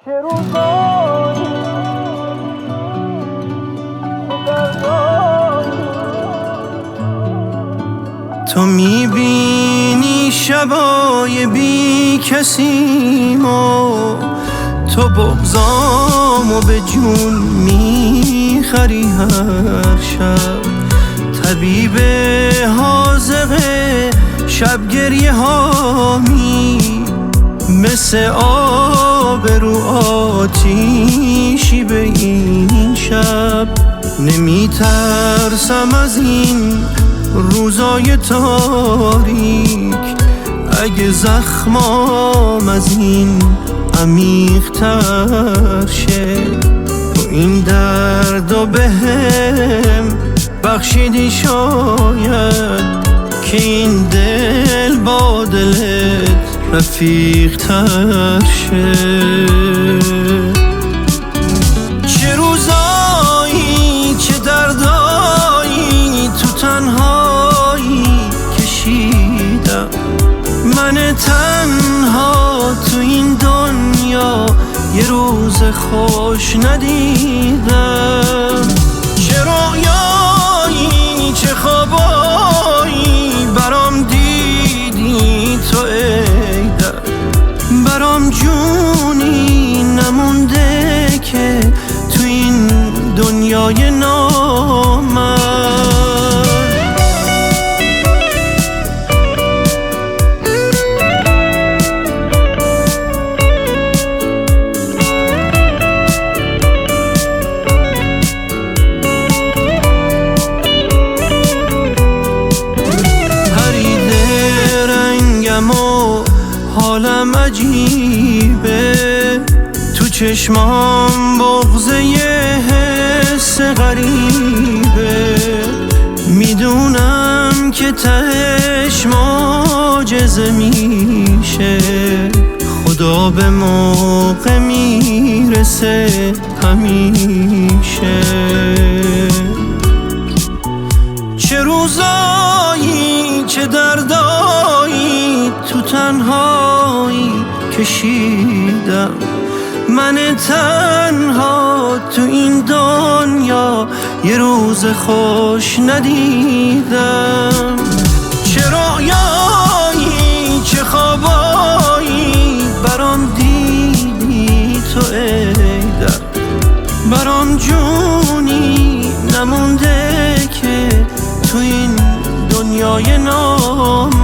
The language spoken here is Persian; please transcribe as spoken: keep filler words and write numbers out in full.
چه روزایی تو میبینی شبای بی کسیمو، تو بغضامو به جون میخری هر شب. طبیب حاذقه شب گریه هامی، مثل آب رو آتیشی به این شب. نمیترسم از این روزای تاریک، اگه زخمام از این عمیق تر شه. تو این درد به هم بخشیدی شاید، که این دل با دلت رفیق تر شه. چه روزایی چه دردایی تو تنهایی کشیدم، من تنها تو این دنیا یه روز خوش ندیدم. چه رویایی چه خوابایی برام دیدی تو ای در، برام جونی نمونده که تو این دنیای نامرد. حالم عجیبه، تو چشمام بغضه یه حس غریبه. میدونم که تهش معجزه میشه، خدا به موقع میرسه همیشه. چه روزایی چه دردایی تو تنهایی کشیدم، من تنها تو این دنیا یه روز خوش ندیدم. چه رویایی چه خوابایی برام دیدی تو ای در، برام جونی نمونده که تو این دنیای نام